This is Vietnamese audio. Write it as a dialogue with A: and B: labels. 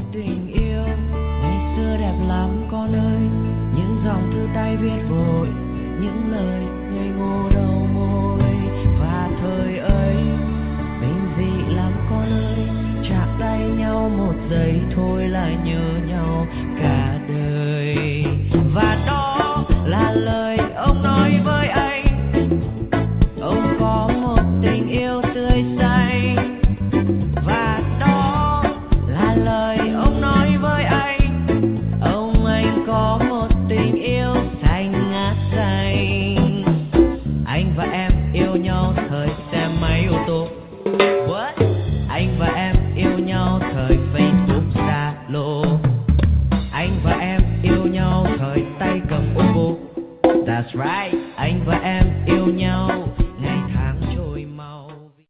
A: tình yêu ngày xưa đẹp lắm con ơi, những dòng thư tay viết vội, những lời ngây ngô đầu môi. Và thời ấy bình dị lắm con ơi, chạm tay nhau một giây thôi là nhớ nhau cả đời.